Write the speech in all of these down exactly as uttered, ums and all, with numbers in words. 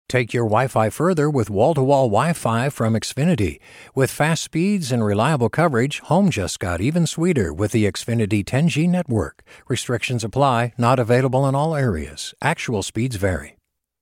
Take your Wi-Fi further with wall-to-wall Wi-Fi from Xfinity. With fast speeds and reliable coverage, home just got even sweeter with the Xfinity ten G network. Restrictions apply, not available in all areas. Actual speeds vary.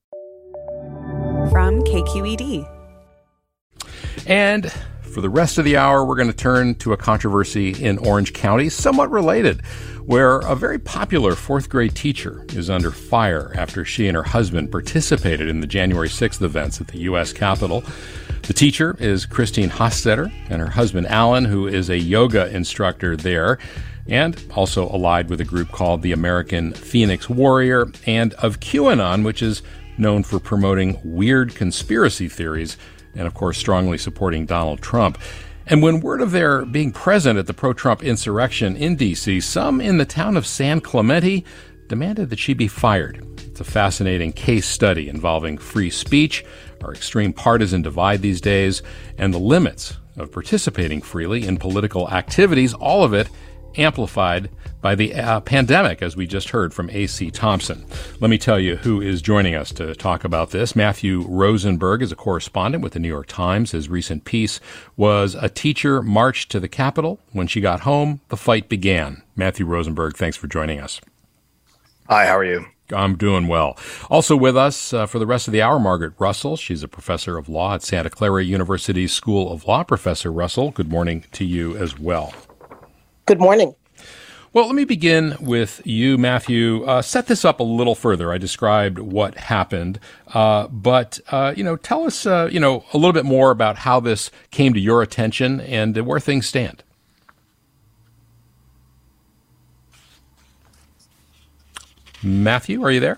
From K Q E D. And for the rest of the hour, we're going to turn to a controversy in Orange County, somewhat related, where a very popular fourth grade teacher is under fire after she and her husband participated in the January sixth events at the U S Capitol. The teacher is Christine Hostetter, and her husband Alan, who is a yoga instructor there, and also allied with a group called the American Phoenix Warrior, and of QAnon, which is known for promoting weird conspiracy theories and, of course, strongly supporting Donald Trump. And when word of their being present at the pro-Trump insurrection in D C, some in the town of San Clemente demanded that she be fired. It's a fascinating case study involving free speech, our extreme partisan divide these days, and the limits of participating freely in political activities, all of it amplified by the uh, pandemic, as we just heard from A C Thompson. Let me tell you who is joining us to talk about this. Matthew Rosenberg is a correspondent with the New York Times. His recent piece was "A Teacher Marched to the Capitol. When she got home, the fight began." Matthew Rosenberg, thanks for joining us. Hi, how are you? I'm doing well. Also with us uh, for the rest of the hour, Margaret Russell. She's a professor of law at Santa Clara University's School of Law. Professor Russell, good morning to you as well. Good morning. Well, let me begin with you, Matthew. Uh, set this up a little further. I described what happened, uh, but, uh, you know, tell us, uh, you know, a little bit more about how this came to your attention and where things stand. Matthew, are you there?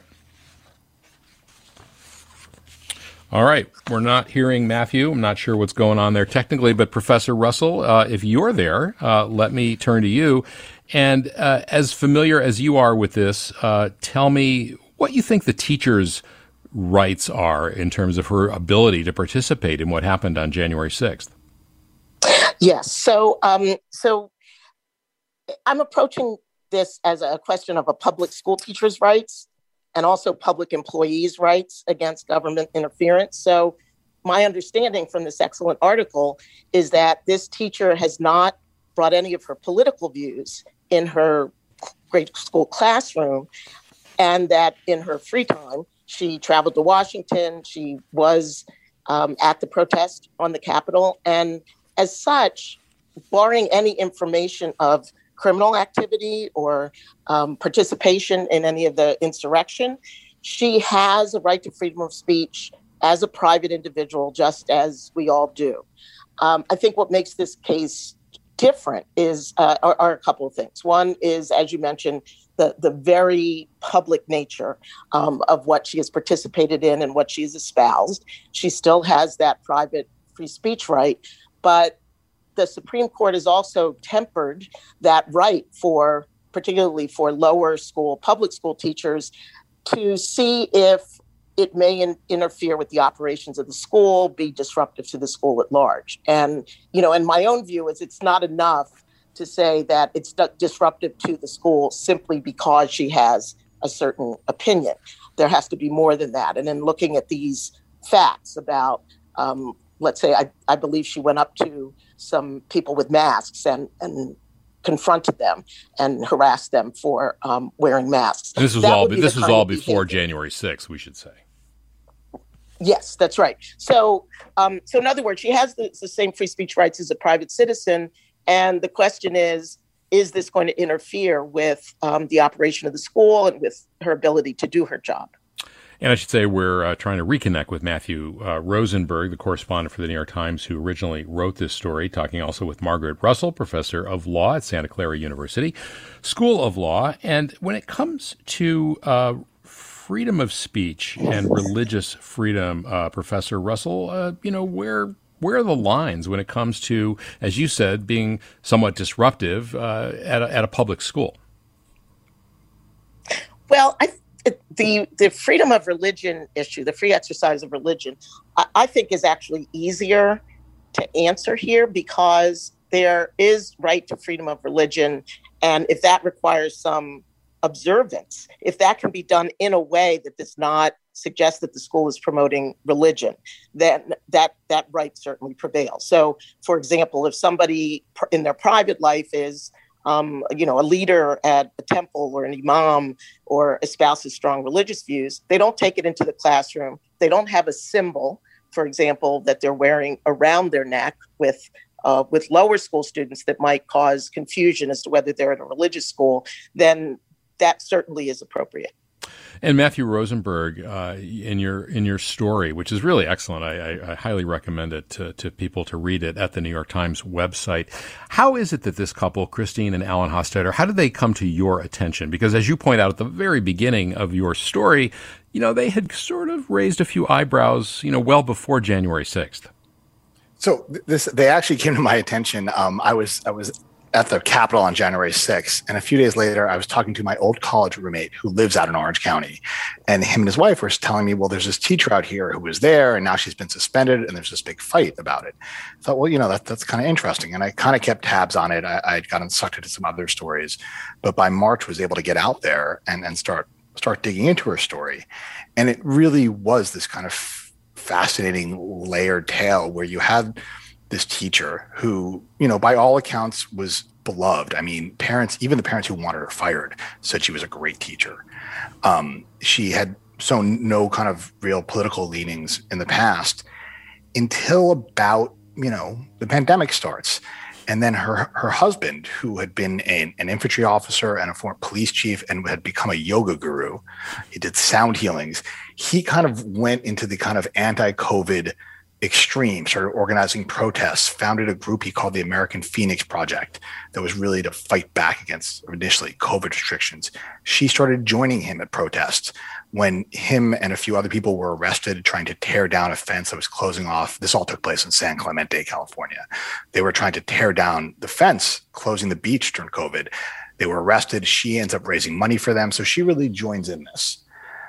All right. We're not hearing Matthew. I'm not sure what's going on there technically, but Professor Russell, uh, if you're there, uh, let me turn to you. And uh, as familiar as you are with this, uh, tell me what you think the teacher's rights are in terms of her ability to participate in what happened on January sixth. Yes. So, um, so I'm approaching this as a question of a public school teacher's rights and also public employees' rights against government interference. So my understanding from this excellent article is that this teacher has not brought any of her political views in her grade school classroom, and that in her free time, she traveled to Washington, she was um, at the protest on the Capitol, and as such, barring any information of criminal activity or um, participation in any of the insurrection, she has a right to freedom of speech as a private individual, just as we all do. Um, I think what makes this case different is uh, are, are a couple of things. One is, as you mentioned, the, the very public nature um, of what she has participated in and what she's espoused. She still has that private free speech right, but the Supreme Court has also tempered that right for, particularly for lower school, public school teachers, to see if it may in, interfere with the operations of the school, be disruptive to the school at large. And, you know, and my own view is it's not enough to say that it's disruptive to the school simply because she has a certain opinion. There has to be more than that. And in looking at these facts about, um, let's say, I, I believe she went up to some people with masks and, and confronted them and harassed them for um, wearing masks. This was That all. would be This the was kind all of before behavior. January sixth, we should say. Yes, that's right. So, um, so in other words, she has the, the same free speech rights as a private citizen, and the question is: is this going to interfere with um, the operation of the school and with her ability to do her job? And I should say we're uh, trying to reconnect with Matthew uh, Rosenberg, the correspondent for the New York Times, who originally wrote this story, talking also with Margaret Russell, professor of law at Santa Clara University, School of Law. And when it comes to uh, freedom of speech and religious freedom, uh, Professor Russell, uh, you know, where where are the lines when it comes to, as you said, being somewhat disruptive uh, at, a, at a public school? Well, I The the freedom of religion issue, the free exercise of religion, I, I think is actually easier to answer here because there is right to freedom of religion. And if that requires some observance, if that can be done in a way that does not suggest that the school is promoting religion, then that that right certainly prevails. So, for example, if somebody in their private life is, um, you know, a leader at a temple or an imam or espouses strong religious views, they don't take it into the classroom. They don't have a symbol, for example, that they're wearing around their neck with uh, with lower school students that might cause confusion as to whether they're in a religious school, then that certainly is appropriate. And Matthew Rosenberg, uh, in your in your story, which is really excellent, I, I, I highly recommend it to, to people to read it at the New York Times website. How is it that this couple, Christine and Alan Hostetter, how did they come to your attention? Because as you point out at the very beginning of your story, you know, they had sort of raised a few eyebrows, you know, well before January sixth. So this, they actually came to my attention. Um, I was I was. at the Capitol on January sixth. And a few days later, I was talking to my old college roommate who lives out in Orange County. And him and his wife were telling me, well, there's this teacher out here who was there and now she's been suspended and there's this big fight about it. I thought, well, you know, that, that's kind of interesting. And I kind of kept tabs on it. I, I had gotten sucked into some other stories. But by March, was able to get out there and, and start, start digging into her story. And it really was this kind of fascinating layered tale where you had this teacher who, you know, by all accounts was beloved. I mean, parents, even the parents who wanted her fired, said she was a great teacher. Um, she had shown no kind of real political leanings in the past until about, you know, the pandemic starts. And then her her husband, who had been a, an infantry officer and a former police chief and had become a yoga guru, he did sound healings. He kind of went into the kind of anti-COVID extreme, started organizing protests, founded a group he called the American Phoenix Project that was really to fight back against initially COVID restrictions. She started joining him at protests when him and a few other people were arrested trying to tear down a fence that was closing off. This all took place in San Clemente, California. They were trying to tear down the fence, closing the beach during COVID. They were arrested. She ends up raising money for them. So she really joins in this.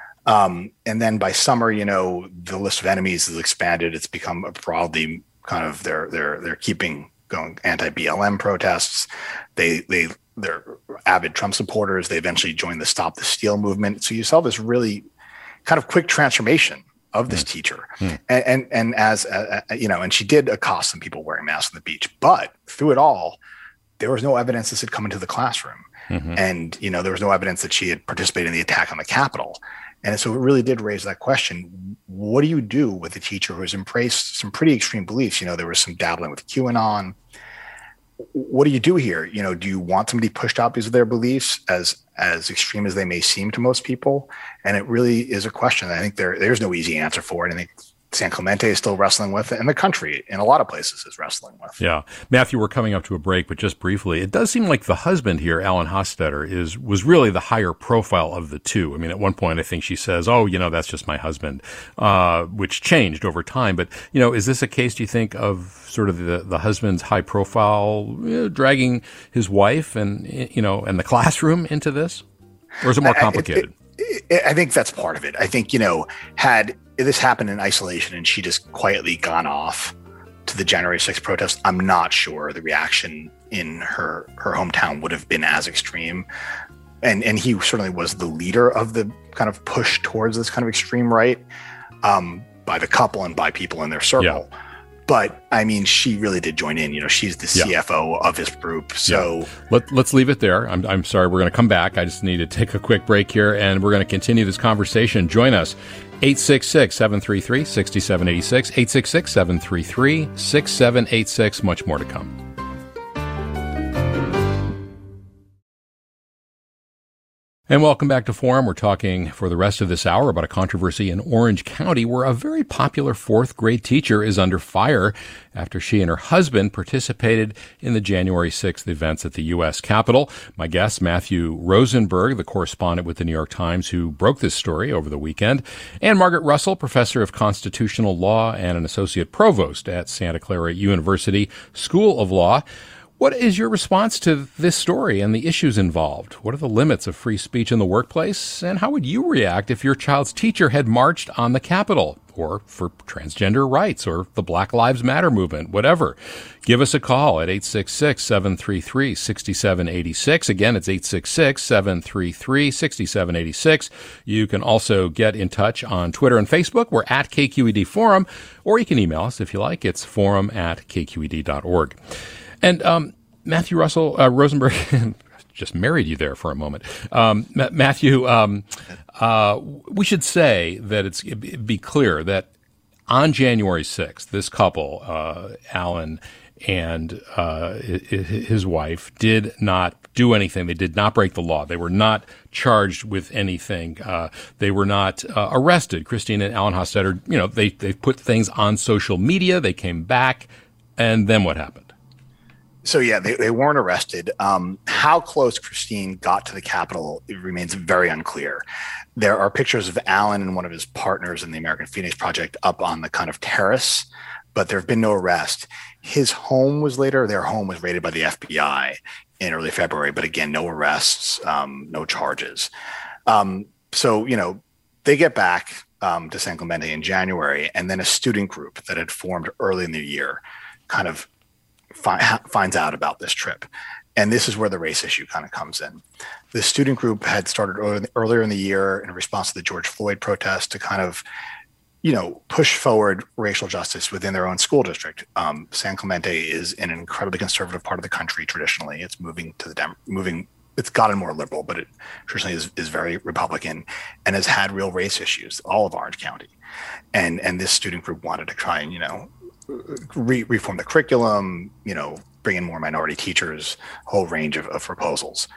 Um, and then by summer, you know, the list of enemies has expanded. It's become a broadly kind of they're they're they're keeping going anti-B L M protests. They they they're avid Trump supporters. They eventually joined the Stop the Steal movement. So you saw this really kind of quick transformation of this mm. teacher. Mm. And, and and as uh, you know, and she did accost some people wearing masks on the beach. But through it all, there was no evidence this had come into the classroom. Mm-hmm. And you know, there was no evidence that she had participated in the attack on the Capitol. And so it really did raise that question. What do you do with a teacher who has embraced some pretty extreme beliefs? You know, there was some dabbling with QAnon. What do you do here? You know, do you want somebody pushed out because of their beliefs, as as extreme as they may seem to most people? And it really is a question that I think there there's no easy answer for it. I think San Clemente is still wrestling with it, and the country in a lot of places is wrestling with. Yeah. Matthew, we're coming up to a break, but just briefly, it does seem like the husband here, Alan Hostetter, is was really the higher profile of the two. I mean, at one point, I think she says, oh, you know, that's just my husband, uh, which changed over time. But, you know, is this a case, do you think, of sort of the, the husband's high profile you know, dragging his wife and, you know, and the classroom into this? Or is it more complicated? I, it, it, I think that's part of it. I think, you know, had this happened in isolation and she just quietly gone off to the January sixth protest, I'm not sure the reaction in her her hometown would have been as extreme. And and he certainly was the leader of the kind of push towards this kind of extreme right um, by the couple and by people in their circle. Yeah. But I mean, she really did join in. You know, she's the C F O yeah. of his group. So yeah. Let, let's leave it there. I'm, I'm sorry. We're going to come back. I just need to take a quick break here, and we're going to continue this conversation. Join us. eight six six, seven three three, six seven eight six, eight six six, seven three three, six seven eight six. Much more to come. And welcome back to Forum. We're talking for the rest of this hour about a controversy in Orange County where a very popular fourth grade teacher is under fire after she and her husband participated in the January sixth events at the U S Capitol. My guest, Matthew Rosenberg, the correspondent with the New York Times who broke this story over the weekend, and Margaret Russell, professor of constitutional law and an associate provost at Santa Clara University School of Law. What is your response to this story and the issues involved? What are the limits of free speech in the workplace? And how would you react if your child's teacher had marched on the Capitol, or for transgender rights, or the Black Lives Matter movement, whatever? Give us a call at eight six six, seven three three, six seven eight six. Again, it's eight six six, seven three three, six seven eight six. You can also get in touch on Twitter and Facebook. We're at K Q E D Forum, or you can email us if you like. It's forum at k q e d dot org. And um, Matthew Russell uh, Rosenberg just married you there for a moment. Um, Ma- Matthew, um, uh, we should say that it's be clear that on January sixth, this couple, uh, Alan and uh, his wife, did not do anything. They did not break the law. They were not charged with anything. Uh, they were not uh, arrested. Christine and Alan Hostetter, you know, they they put things on social media. They came back, and then what happened? So, yeah, they, they weren't arrested. Um, how close Christine got to the Capitol, it remains very unclear. There are pictures of Alan and one of his partners in the American Phoenix Project up on the kind of terrace, but there have been no arrest. His home was later, their home was raided by the F B I in early February, but again, no arrests, um, no charges. Um, so, you know, they get back um, to San Clemente in January, and then a student group that had formed early in the year kind of Fi- finds out about this trip. And this is where the race issue kind of comes in. The student group had started early, earlier in the year in response to the George Floyd protest to kind of, you know, push forward racial justice within their own school district. Um, San Clemente is an incredibly conservative part of the country traditionally. It's moving to the Dem- moving. It's gotten more liberal, but it traditionally is, is very Republican and has had real race issues, all of Orange County. And and this student group wanted to try and, you know, Re- reform the curriculum, you know, bring in more minority teachers, whole range of, of proposals.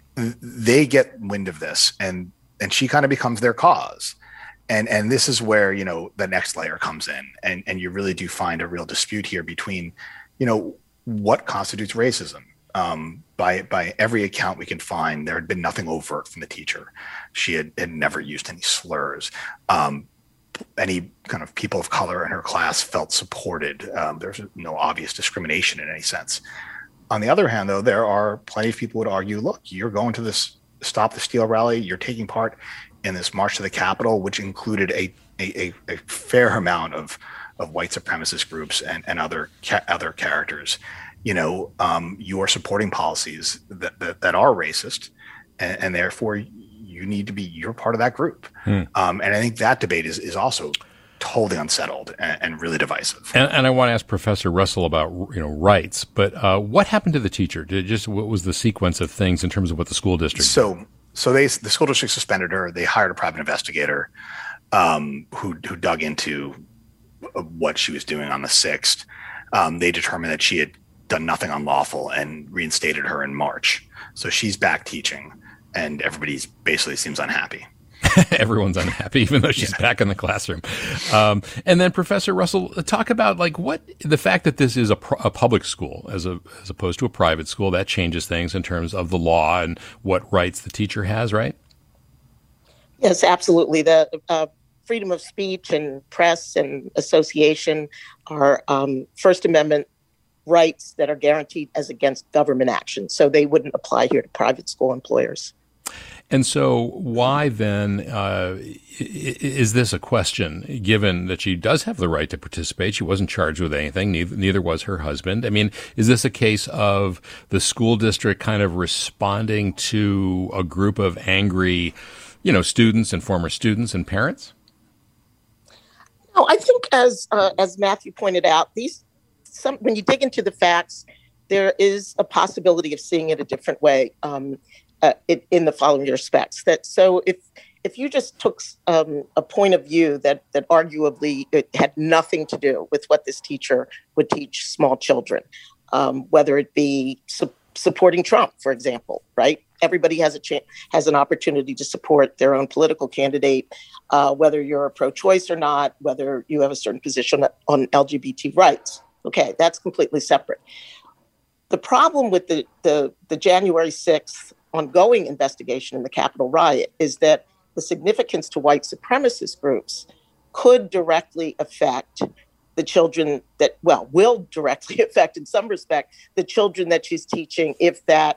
They get wind of this, and and she kind of becomes their cause. And and this is where, you know, the next layer comes in, and and you really do find a real dispute here between, you know, what constitutes racism. Um, by by every account we can find, there had been nothing overt from the teacher. She had, had never used any slurs. Um, any kind of people of color in her class felt supported. Um, there's no obvious discrimination in any sense. On the other hand, though, there are plenty of people who would argue, look, you're going to this Stop the Steal rally, you're taking part in this march to the Capitol, which included a a, a fair amount of, of white supremacist groups and, and other ca- other characters. You know, um, you are supporting policies that, that, that are racist, and, and therefore you need to be, you're part of that group. Hmm. Um, and I think that debate is, is also totally unsettled and, and really divisive. And, and I want to ask Professor Russell about, you know, rights, but uh, what happened to the teacher? Did it just, what was the sequence of things in terms of what the school district So, did? so they, the school district suspended her. They hired a private investigator um, who, who dug into what she was doing on the sixth. Um, they determined that she had done nothing unlawful and reinstated her in March. So she's back teaching. And everybody's basically seems unhappy. Everyone's unhappy, even though she's yeah. back in the classroom. Um, and then, Professor Russell, talk about like what the fact that this is a, pro- a public school as a as opposed to a private school, that changes things in terms of the law and what rights the teacher has, right? Yes, absolutely. The uh, freedom of speech and press and association are um, First Amendment rights that are guaranteed as against government action. So they wouldn't apply here to private school employers. And so why then uh, is this a question, given that she does have the right to participate? She wasn't charged with anything. Neither, neither was her husband. I mean, is this a case of the school district kind of responding to a group of angry, you know, students and former students and parents? No, I think as uh, as Matthew pointed out, these some when you dig into the facts, there is a possibility of seeing it a different way. Um, Uh, it, in the following respects, that so if if you just took um, a point of view that that arguably it had nothing to do with what this teacher would teach small children, um, whether it be su- supporting Trump, for example, right? Everybody has a chance, has an opportunity to support their own political candidate, uh, whether you're pro-choice or not, whether you have a certain position on L G B T rights. Okay, that's completely separate. The problem with the the, the January sixth ongoing investigation in the Capitol riot is that the significance to white supremacist groups could directly affect the children that, well, will directly affect in some respect, the children that she's teaching, if that,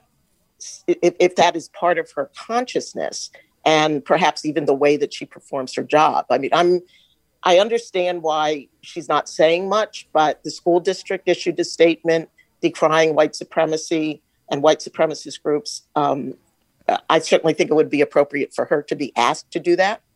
if, if that is part of her consciousness and perhaps even the way that she performs her job. I mean, I'm, I understand why she's not saying much, but the school district issued a statement decrying white supremacy and white supremacist groups. Um, I certainly think it would be appropriate for her to be asked to do that.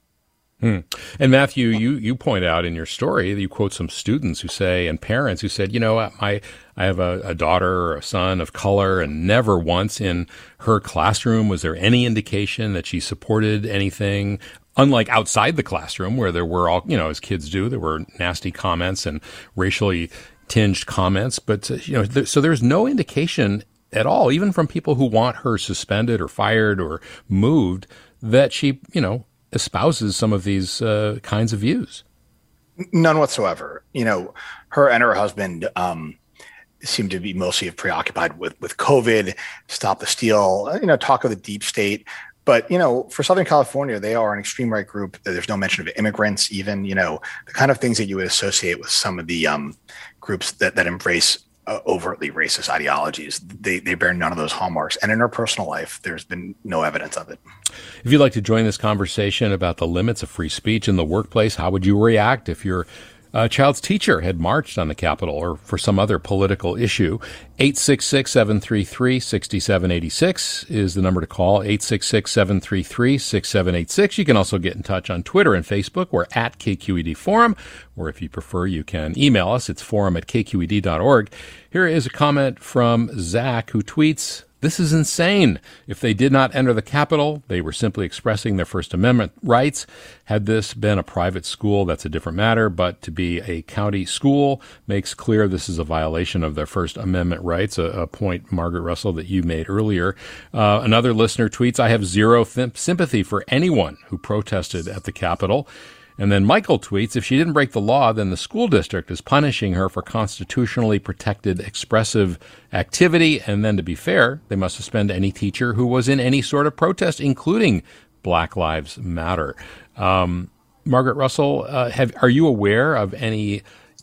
Hmm. And Matthew, you, you point out in your story that you quote some students who say, and parents who said, you know, I, I have a, a daughter or a son of color, and never once in her classroom was there any indication that she supported anything. Unlike outside the classroom, where there were all, you know, as kids do, there were nasty comments and racially tinged comments. But, uh, you know, th- so there's no indication at all, even from people who want her suspended or fired or moved, that she, you know, espouses some of these uh, kinds of views. None whatsoever. You know, her and her husband um, seem to be mostly preoccupied with, with COVID, Stop the Steal, you know, talk of the deep state. But, you know, for Southern California, they are an extreme right group. There's no mention of immigrants, even, you know, the kind of things that you would associate with some of the um, groups that, that embrace uh, overtly racist ideologies. They, they bear none of those hallmarks. And in her personal life, there's been no evidence of it. If you'd like to join this conversation about the limits of free speech in the workplace, how would you react if your a child's teacher had marched on the Capitol or for some other political issue? eight six six, seven three three, six seven eight six is the number to call, eight six six, seven three three, six seven eight six. You can also get in touch on Twitter and Facebook. We're at K Q E D Forum, or if you prefer, you can email us. It's forum at k q e d dot org. Here is a comment from Zach, who tweets, "This is insane. If they did not enter the Capitol, they were simply expressing their First Amendment rights. Had this been a private school, that's a different matter, but to be a county school makes clear this is a violation of their First Amendment rights," a, a point, Margaret Russell, that you made earlier. Uh, another listener tweets, "I have zero th- sympathy for anyone who protested at the Capitol." And then Michael tweets, "If she didn't break the law, then the school district is punishing her for constitutionally protected expressive activity. And then, to be fair, they must suspend any teacher who was in any sort of protest, including Black Lives Matter." Um, Margaret Russell, uh, have, are you aware of any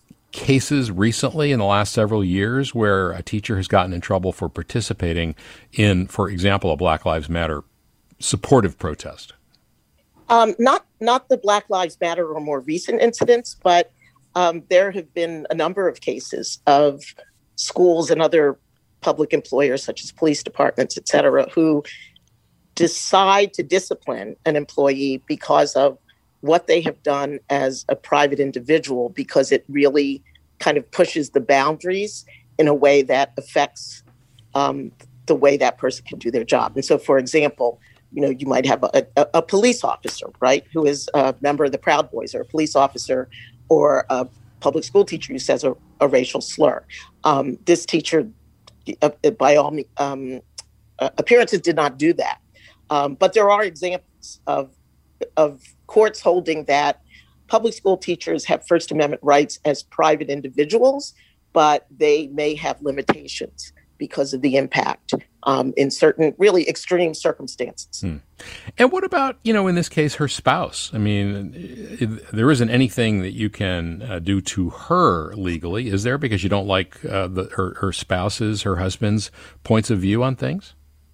cases recently in the last several years where a teacher has gotten in trouble for participating in, for example, a Black Lives Matter supportive protest? Um, not not the Black Lives Matter or more recent incidents, but um, there have been a number of cases of schools and other public employers, such as police departments, et cetera, who decide to discipline an employee because of what they have done as a private individual, because it really kind of pushes the boundaries in a way that affects um, the way that person can do their job. And so, for example, you know, you might have a, a, a police officer, right, who is a member of the Proud Boys, or a police officer or a public school teacher who says a, a racial slur. Um, this teacher, uh, by all um, uh, appearances, did not do that. Um, but there are examples of of courts holding that public school teachers have First Amendment rights as private individuals, but they may have limitations because of the impact um, in certain really extreme circumstances. Hmm. And what about, you know, in this case, her spouse? I mean, it, there isn't anything that you can uh, do to her legally, is there? Because you don't like uh, the, her, her spouse's, her husband's points of view on things?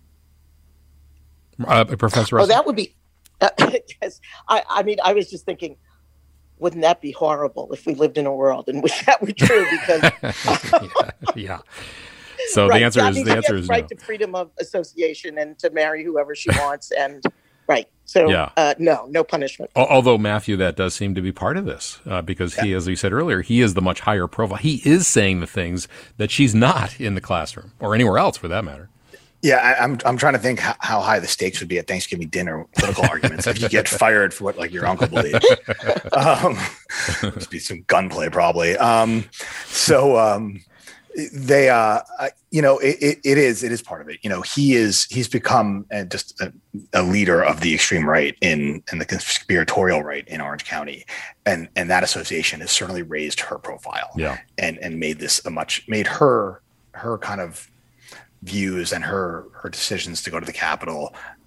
Uh, Professor Russell? Oh, that would be, uh, yes. I, I mean, I was just thinking, wouldn't that be horrible if we lived in a world in which that were true? Because yeah, yeah. So right. the answer I is mean, the answer has is right no. to freedom of association and to marry whoever she wants, and right. So yeah. uh, no, no punishment. Although, Matthew, that does seem to be part of this uh, because yeah. he, as we said earlier, he is the much higher profile. He is saying the things that she's not in the classroom or anywhere else, for that matter. Yeah, I, I'm I'm trying to think how, how high the stakes would be at Thanksgiving dinner, political arguments, if you get fired for what like your uncle believes. Um, must be some gunplay probably. Um, so um, they, uh, you know, it, it, it is it is part of it. You know, he is he's become uh, just a, a leader of the extreme right in in the conspiratorial right in Orange County, and and that association has certainly raised her profile. Yeah, and and made this a much made her her kind of views and her her decisions to go to the Capitol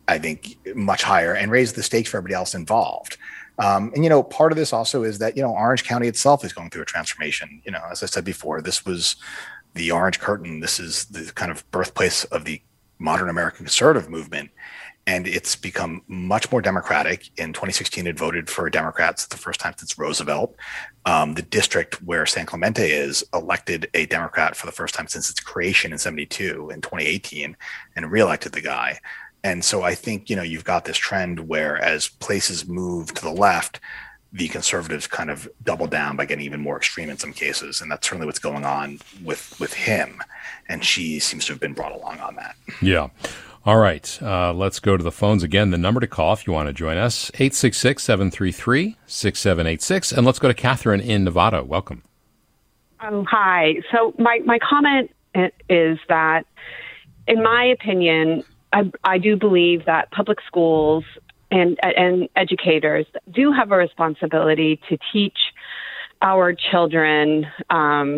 I think, much higher and raise the stakes for everybody else involved. Um, and, you know, part of this also is that, you know, Orange County itself is going through a transformation. You know, as I said before, this was the Orange Curtain. This is the kind of birthplace of the modern American conservative movement. And it's become much more democratic. In twenty sixteen, it voted for Democrats the first time since Roosevelt. Um, the district where San Clemente is elected a Democrat for the first time since its creation in seventy-two in twenty eighteen and reelected the guy. And so I think, you know, you've got this trend where as places move to the left, the conservatives kind of double down by getting even more extreme in some cases. And that's certainly what's going on with, with him. And she seems to have been brought along on that. Yeah. All right. Uh, let's go to the phones again. The number to call if you want to join us, eight six six, seven three three, six seven eight six. And let's go to Catherine in Nevada. Welcome. Oh, hi. So my, my comment is that, in my opinion, I, I do believe that public schools and, and educators do have a responsibility to teach our children um,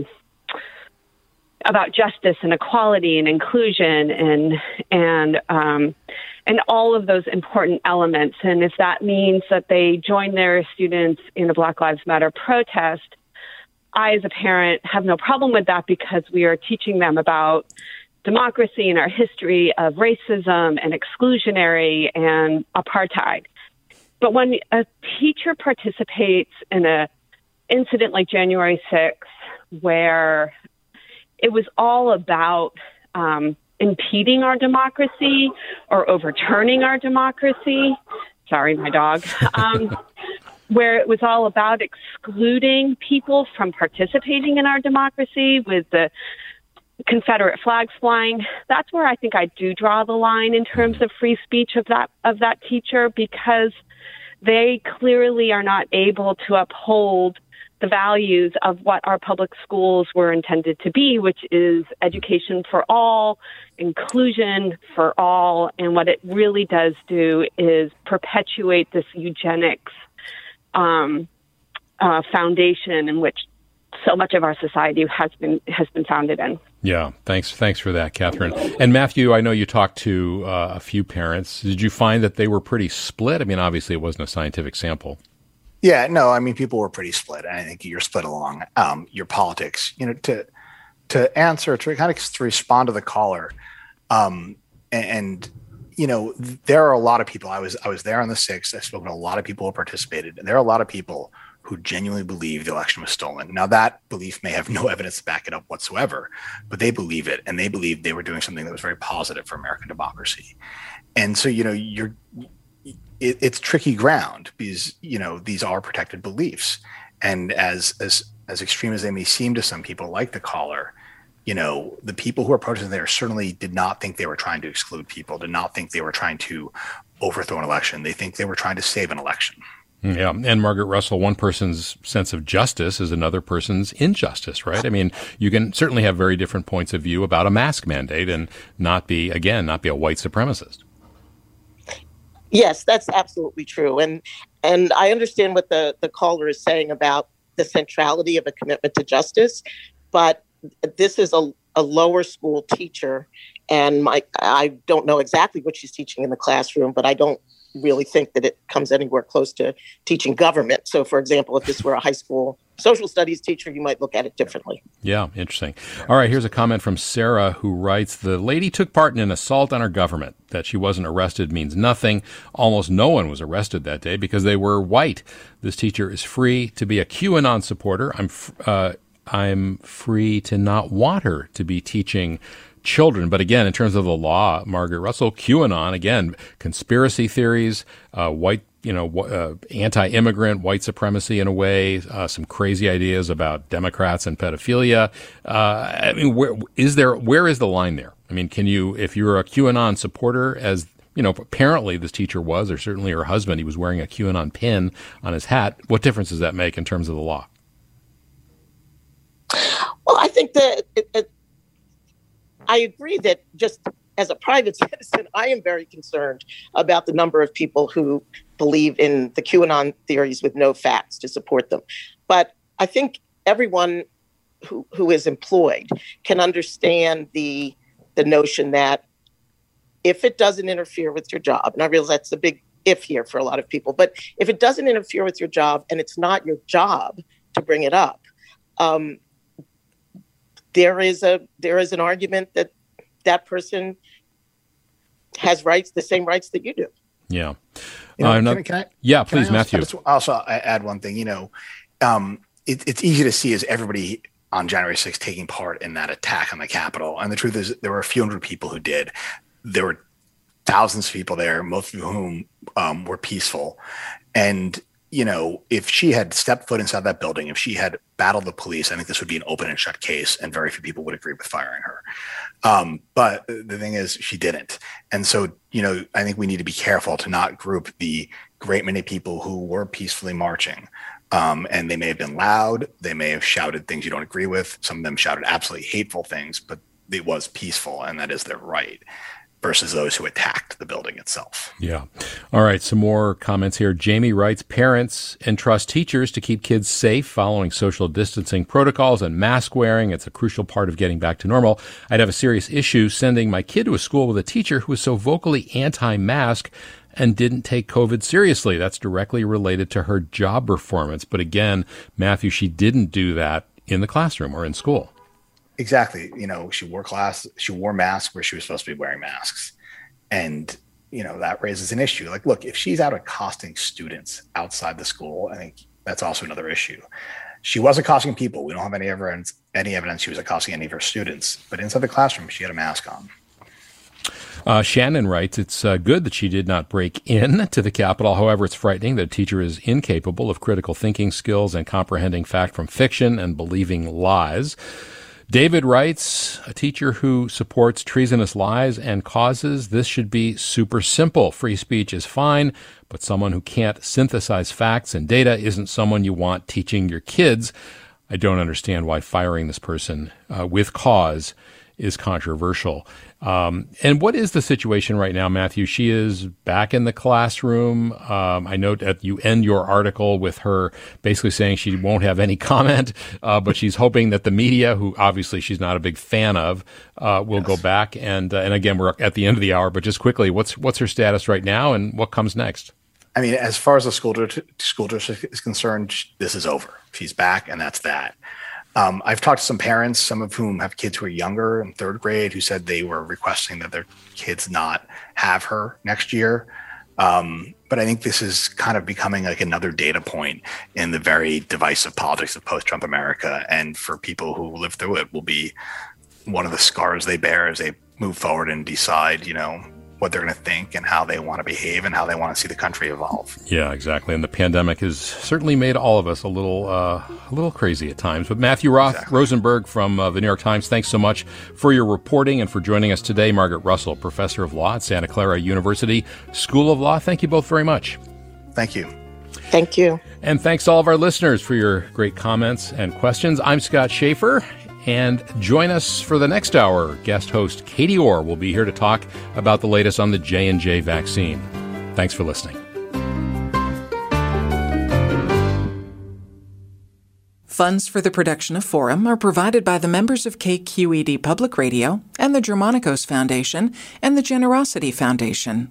about justice and equality and inclusion and and um, and all of those important elements. And if that means that they join their students in a Black Lives Matter protest, I, as a parent, have no problem with that because we are teaching them about democracy and our history of racism and exclusionary and apartheid. But when a teacher participates in a incident like January sixth, where it was all about um, impeding our democracy or overturning our democracy. Sorry, my dog. Um, where it was all about excluding people from participating in our democracy with the Confederate flags flying. That's where I think I do draw the line in terms of free speech of that of that teacher, because they clearly are not able to uphold the values of what our public schools were intended to be, which is education for all, inclusion for all. And what it really does do is perpetuate this eugenics um, uh, foundation in which so much of our society has been has been founded in. Yeah, thanks. Thanks for that, Catherine. And Matthew, I know you talked to uh, a few parents. Did you find that they were pretty split? I mean, obviously, it wasn't a scientific sample. Yeah, no, I mean, people were pretty split. I think you're split along um, your politics. You know, to to answer, to kind of to respond to the caller, um, and, and you know, there are a lot of people. I was I was there on the sixth. I've spoken to a lot of people who participated, and there are a lot of people who genuinely believe the election was stolen. Now, that belief may have no evidence to back it up whatsoever, but they believe it, and they believe they were doing something that was very positive for American democracy. And so, you know, you're. It, it's tricky ground because, you know, these are protected beliefs. And as as as extreme as they may seem to some people, like the caller, you know, the people who are protesting there certainly did not think they were trying to exclude people, did not think they were trying to overthrow an election. They think they were trying to save an election. Yeah. And Margaret Russell, one person's sense of justice is another person's injustice, right? I mean, you can certainly have very different points of view about a mask mandate and not be, again, not be a white supremacist. Yes, that's absolutely true. And and I understand what the, the caller is saying about the centrality of a commitment to justice, but this is a, a lower school teacher, and my I don't know exactly what she's teaching in the classroom, but I don't really think that it comes anywhere close to teaching government. So, for example, if this were a high school social studies teacher, you might look at it differently. Yeah, interesting. All right, here's a comment from Sarah who writes, the lady took part in an assault on our government. That she wasn't arrested means nothing. Almost no one was arrested that day because they were white. This teacher is free to be a QAnon supporter. I'm uh, I'm free to not want her to be teaching children. But again, in terms of the law, Margaret Russell, QAnon, again, conspiracy theories, uh, white, you know, uh, anti-immigrant, white supremacy in a way, uh, some crazy ideas about Democrats and pedophilia. Uh, I mean, where is there, where is the line there? I mean, can you, if you're a QAnon supporter, as, you know, apparently this teacher was, or certainly her husband, he was wearing a QAnon pin on his hat. What difference does that make in terms of the law? Well, I think that it, it, I agree that just as a private citizen, I am very concerned about the number of people who believe in the QAnon theories with no facts to support them. But I think everyone who, who is employed can understand the the notion that if it doesn't interfere with your job, and I realize that's a big if here for a lot of people, but if it doesn't interfere with your job and it's not your job to bring it up, um, there is a there is an argument that that person has rights, the same rights that you do. Yeah. You know, uh, not, can I, can I, yeah, can please, I Matthew. Also, also add one thing. You know, um, it, it's easy to see as everybody on January sixth taking part in that attack on the Capitol. And the truth is there were a few hundred people who did. There were thousands of people there, most of whom um, were peaceful. And, you know, if she had stepped foot inside that building, if she had battled the police, I think this would be an open and shut case, and very few people would agree with firing her. Um, but the thing is, she didn't. And so, you know, I think we need to be careful to not group the great many people who were peacefully marching. Um, and they may have been loud. They may have shouted things you don't agree with. Some of them shouted absolutely hateful things, but it was peaceful, and that is their right, versus those who attacked the building itself. Yeah. All right. Some more comments here. Jamie writes, parents entrust teachers to keep kids safe following social distancing protocols and mask wearing. It's a crucial part of getting back to normal. I'd have a serious issue sending my kid to a school with a teacher who was so vocally anti-mask and didn't take COVID seriously. That's directly related to her job performance. But again, Matthew, she didn't do that in the classroom or in school. Exactly. You know, she wore class, she wore masks where she was supposed to be wearing masks. And, you know, that raises an issue. Like, look, if she's out accosting students outside the school, I think that's also another issue. She was accosting people. We don't have any evidence, any evidence she was accosting any of her students. But inside the classroom, she had a mask on. Uh, Shannon writes, it's uh, good that she did not break in to the Capitol. However, it's frightening that a teacher is incapable of critical thinking skills and comprehending fact from fiction and believing lies. David writes, a teacher who supports treasonous lies and causes, this should be super simple. Free speech is fine, but someone who can't synthesize facts and data isn't someone you want teaching your kids. I don't understand why firing this person uh, with cause is controversial. Um, and what is the situation right now, Matthew? She is back in the classroom. Um, I note that you end your article with her basically saying she won't have any comment, uh, but she's hoping that the media, who obviously she's not a big fan of, uh, will yes. go back. And uh, and again, we're at the end of the hour, but just quickly, what's what's her status right now, and what comes next? I mean, as far as the school district, school district is concerned, this is over. She's back, and that's that. Um, I've talked to some parents, some of whom have kids who are younger in third grade, who said they were requesting that their kids not have her next year. Um, but I think this is kind of becoming like another data point in the very divisive politics of post-Trump America. And for people who live through it, will be one of the scars they bear as they move forward and decide, you know, what they're going to think and how they want to behave and how they want to see the country evolve. Yeah, exactly. And the pandemic has certainly made all of us a little uh, a little crazy at times. But Matthew Roth, exactly. Rosenberg from uh, the New York Times, thanks so much for your reporting and for joining us today. Margaret Russell, professor of law at Santa Clara University School of Law. Thank you both very much. Thank you. Thank you. And thanks to all of our listeners for your great comments and questions. I'm Scott Schaefer. And join us for the next hour. Guest host Katie Orr will be here to talk about the latest on the J and J vaccine. Thanks for listening. Funds for the production of Forum are provided by the members of K Q E D Public Radio and the Germanicos Foundation and the Generosity Foundation.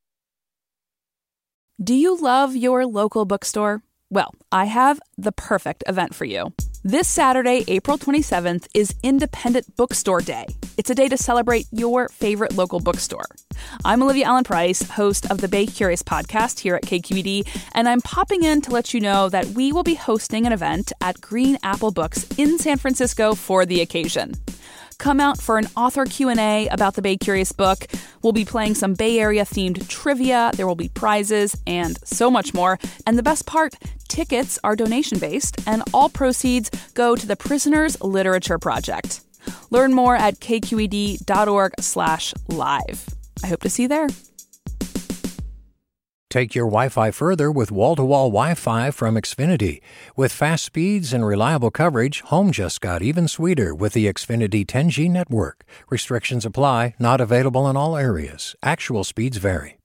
Do you love your local bookstore? Well, I have the perfect event for you. This Saturday, April twenty-seventh, is Independent Bookstore Day. It's a day to celebrate your favorite local bookstore. I'm Olivia Allen Price, host of the Bay Curious podcast here at K Q E D, and I'm popping in to let you know that we will be hosting an event at Green Apple Books in San Francisco for the occasion. Come out for an author Q and A about the Bay Curious book. We'll be playing some Bay Area-themed trivia, there will be prizes, and so much more. And the best part, tickets are donation-based, and all proceeds go to the Prisoners Literature Project. Learn more at kqed.org slash live. I hope to see you there. Take your Wi-Fi further with wall-to-wall Wi-Fi from Xfinity. With fast speeds and reliable coverage, home just got even sweeter with the Xfinity ten G network. Restrictions apply, not available in all areas. Actual speeds vary.